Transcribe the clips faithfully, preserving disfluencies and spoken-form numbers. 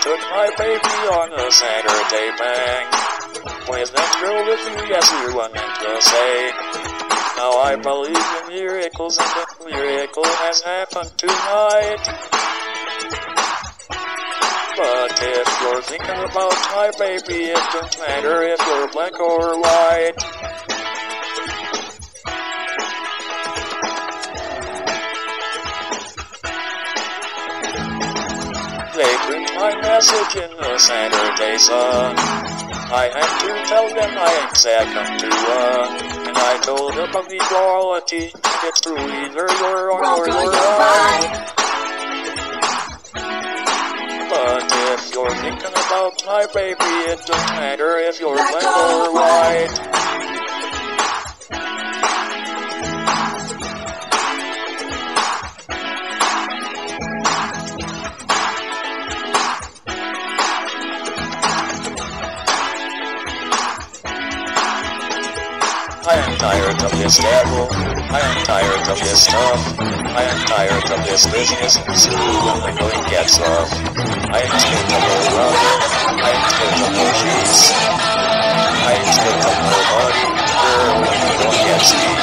took my baby on a Saturday bang. With that girl with me, yes, you were meant to say. Now I believe in miracles, and a miracle has happened tonight. But if you're thinking about my baby, it don't matter if you're black or white. They print my message in the Saturday Sun. I had to tell them I ain't second to one. And I told them of equality. It's true, either you're on or you're right. But if you're thinking about my baby, it don't matter if you're black or white. I am tired of this devil. I am tired of this stuff. I am tired of this business. Screw when the going gets rough. I am scared of no brother. I am scared of no cheese. I am scared of nobody. Girl, when the going gets deep.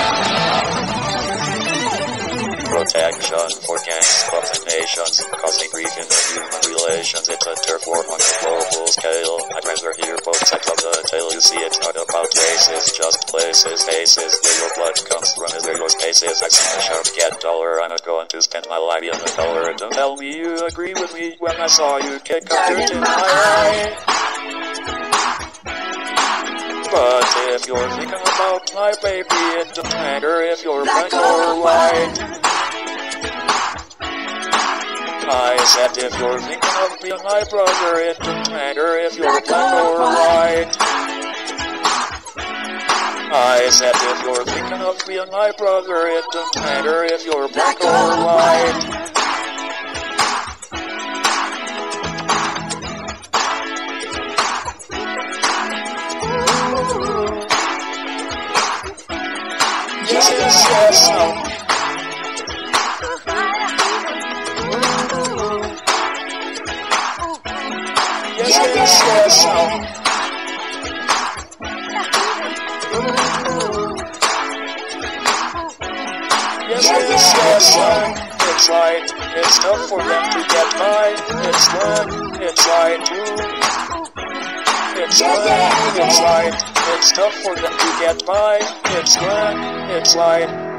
Protection for gangs, clubs, and nations, causing grief in the human relations. It's a turf war on a global scale. I'd rather hear both sides of the tale. You see, it's not about races, just places, faces. Where your blood comes from is where your space is. I've seen a shark get duller. I'm not going to spend my life in the color. Don't tell me you agree with me when I saw you kick a dirt in my eye. But if you're thinking about my baby, it don't matter if you're black or white. I said if you're thinking of being my brother, it don't matter if you're black or white. I said if you're thinking of being my brother, it don't matter if you're black or white. Yes, yes, yes, no. Yes, yes, yes, no. Yes, yes, yes, no. It's right, it's tough for them to get by. It's when, it's right too. It's when, it's right, it's tough for them to get by. It's when, it's right.